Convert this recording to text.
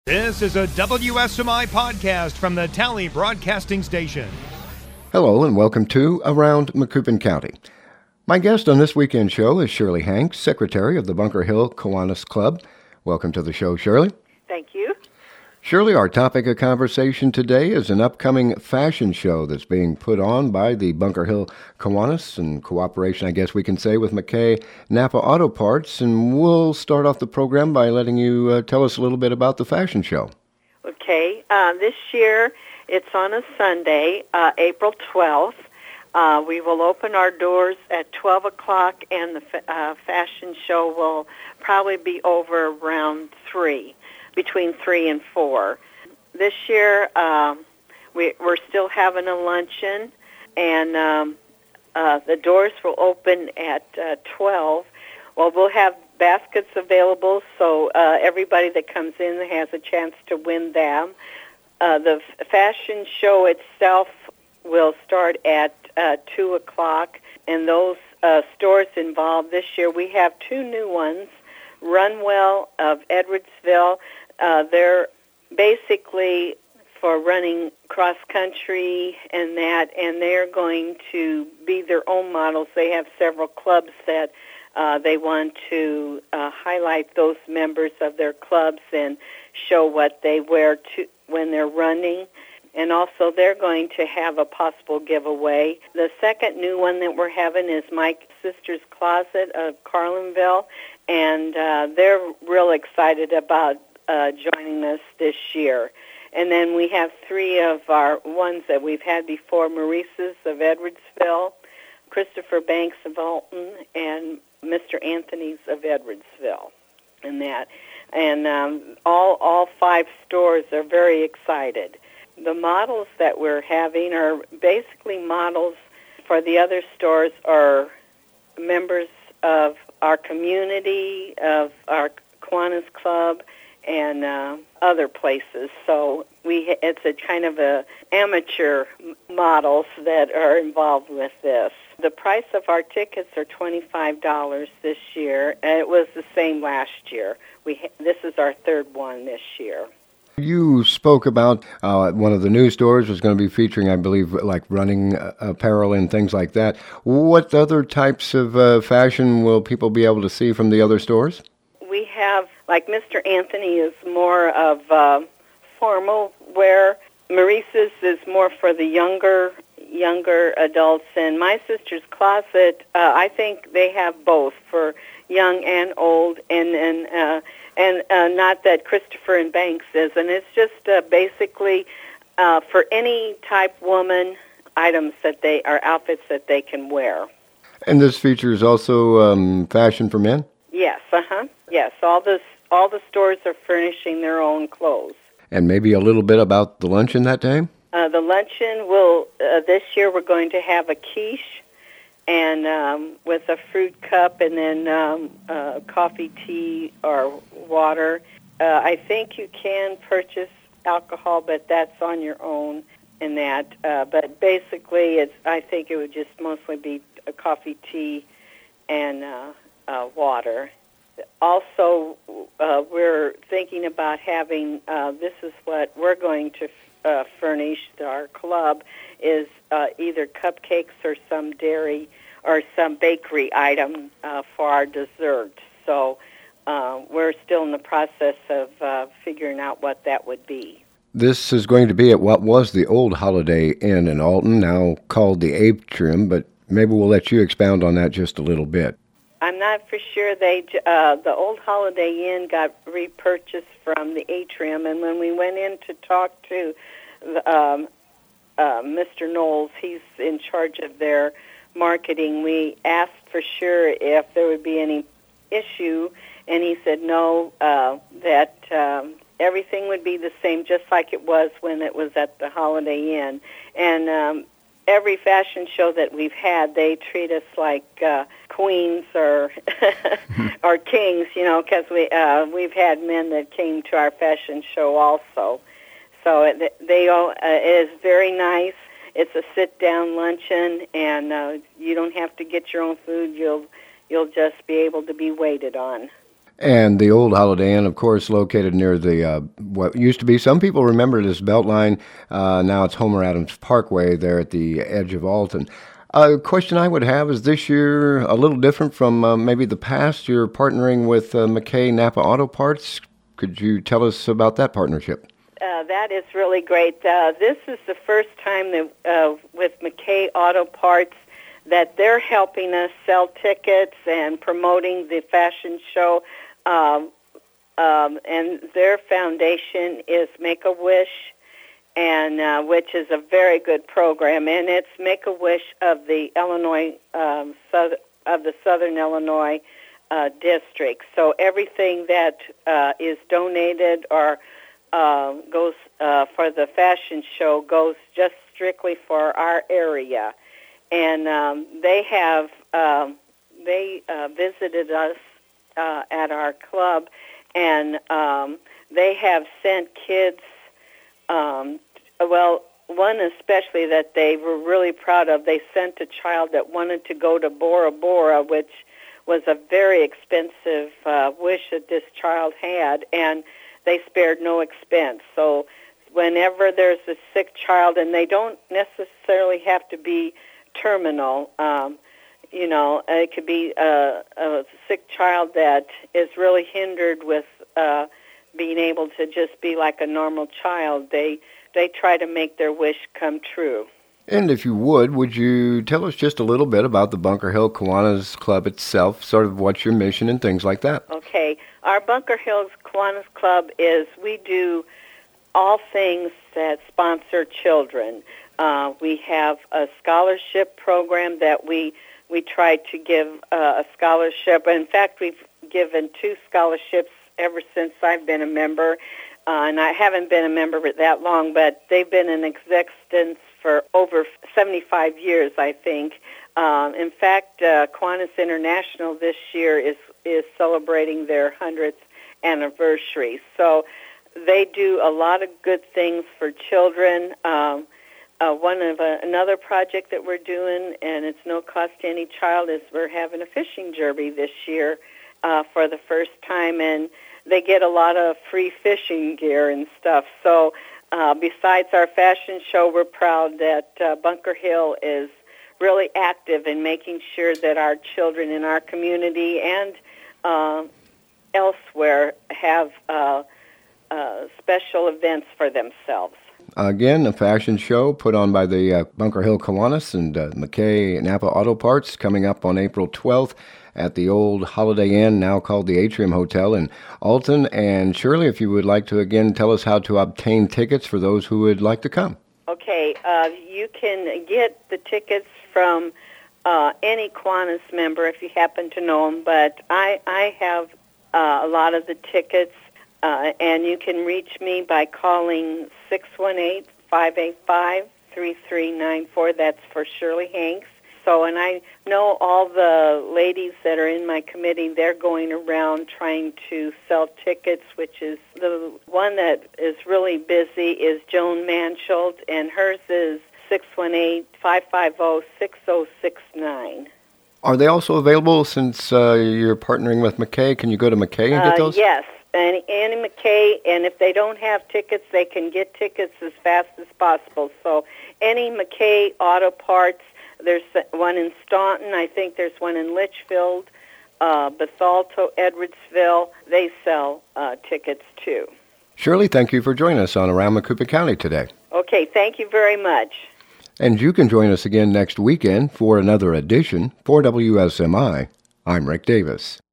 This is a WSMI podcast from the Tally Broadcasting Station. Hello and welcome to Around Macoupin County. My guest on this weekend show is Shirley Hanks, Secretary of the Bunker Hill Kiwanis Club. Welcome to the show, Shirley. Thank you. Shirley, our topic of conversation today is an upcoming fashion show that's being put on by the Bunker Hill Kiwanis in cooperation, I guess we can say, with McKay Napa Auto Parts. And we'll start off the program by letting you tell us a little bit about the fashion show. Okay. This year, it's on a Sunday, April 12th. We will open our doors at 12 o'clock, and the fashion show will probably be over around 3. Between 3 and 4. This year, we're still having a luncheon, and the doors will open at 12. Well, we'll have baskets available, so everybody that comes in has a chance to win them. The fashion show itself will start at 2 o'clock, and those stores involved this year, we have 2 new ones. Runwell of Edwardsville. They're basically for running cross country and that, and they're going to be their own models. They have several clubs that they want to highlight those members of their clubs and show what they wear when they're running. And also they're going to have a possible giveaway. The second new one that we're having is Mike's Sister's Closet of Carlinville, and they're real excited about joining us this year. And then we have 3 of our ones that we've had before, Maurice's of Edwardsville, Christopher Banks of Alton, and Mr. Anthony's of Edwardsville. And that. And all 5 stores are very excited. The models that we're having are basically models for the other stores are members of our community, of our Kiwanis Club, and other places. So it's a kind of a amateur models that are involved with this. The price of our tickets are $25 this year. It was the same last year. This is our 3rd one this year. You spoke about one of the new stores was going to be featuring, I believe, like running apparel and things like that. What other types of fashion will people be able to see from the other stores? We have, like Mr. Anthony is more of formal wear. Maurice's is more for the younger adults. And My Sister's Closet, I think they have both for young and old, and not that Christopher and Banks is. And it's just basically for any type woman items outfits that they can wear. And this features also fashion for men? Yes, Yes, all the stores are furnishing their own clothes. And maybe a little bit about the luncheon that day? The luncheon will, this year we're going to have a quiche and with a fruit cup and then coffee, tea, or water. I think you can purchase alcohol, but that's on your own in that. But basically, I think it would just mostly be a coffee, tea, and water. Also, we're thinking about having, this is what we're going to furnish our club, is either cupcakes or some dairy or some bakery item for our dessert. So we're still in the process of figuring out what that would be. This is going to be at what was the old Holiday Inn in Alton, now called the Atrium, but maybe we'll let you expound on that just a little bit. I'm not for sure. The old Holiday Inn got repurchased from the Atrium, and when we went in to talk to Mr. Knowles, he's in charge of their marketing, we asked for sure if there would be any issue, and he said no, that everything would be the same, just like it was when it was at the Holiday Inn. And every fashion show that we've had, they treat us like queens or or kings, because we've had men that came to our fashion show also. So it is very nice. It's a sit-down luncheon, and you don't have to get your own food. You'll just be able to be waited on. And the old Holiday Inn, of course, located near the what used to be, some people remember it as Beltline. Now it's Homer Adams Parkway there at the edge of Alton. A question I would have is this year a little different from maybe the past. You're partnering with McKay Napa Auto Parts. Could you tell us about that partnership? That is really great. This is the first time that with McKay Auto Parts that they're helping us sell tickets and promoting the fashion show. And their foundation is Make-A-Wish, and which is a very good program, and it's Make-A-Wish of the Illinois of the Southern Illinois district. So everything that is donated or goes for the fashion show goes just strictly for our area, and they have visited us at our club, and they have sent kids. Well, one especially that they were really proud of. They sent a child that wanted to go to Bora Bora, which was a very expensive wish that this child had, and they spared no expense. So whenever there's a sick child, and they don't necessarily have to be terminal, it could be a sick child that is really hindered with being able to just be like a normal child. They try to make their wish come true. And if you would you tell us just a little bit about the Bunker Hill Kiwanis Club itself, sort of what's your mission and things like that? Okay. Our Bunker Hills Kiwanis Club we do all things that sponsor children. We have a scholarship program that we try to give a scholarship. In fact, we've given 2 scholarships ever since I've been a member. And I haven't been a member that long, but they've been in existence for over 75 years, I think. In fact, Kiwanis International this year is celebrating their 100th anniversary. So they do a lot of good things for children. Another project that we're doing, and it's no cost to any child, is we're having a fishing derby this year for the first time, and they get a lot of free fishing gear and stuff. So besides our fashion show, we're proud that Bunker Hill is really active in making sure that our children in our community and elsewhere have special events for themselves. Again, a fashion show put on by the Bunker Hill Kiwanis and McKay Napa Auto Parts coming up on April 12th at the old Holiday Inn, now called the Atrium Hotel in Alton. And Shirley, if you would like to again tell us how to obtain tickets for those who would like to come. Okay, you can get the tickets from any Kiwanis member if you happen to know them, but I have a lot of the tickets, and you can reach me by calling 618-585-3394. That's for Shirley Hanks. So, and I know all the ladies that are in my committee, they're going around trying to sell tickets, which is the one that is really busy is Joan Mansholt, and hers is 618-550-6069. Are they also available since you're partnering with McKay? Can you go to McKay and get those? Yes, Annie McKay, and if they don't have tickets, they can get tickets as fast as possible. So any McKay Auto Parts, there's one in Staunton, I think there's one in Litchfield, Bethalto, Edwardsville. They sell tickets too. Shirley, thank you for joining us on Around Macoupin County today. Okay, thank you very much. And you can join us again next weekend for another edition. For WSMI, I'm Rick Davis.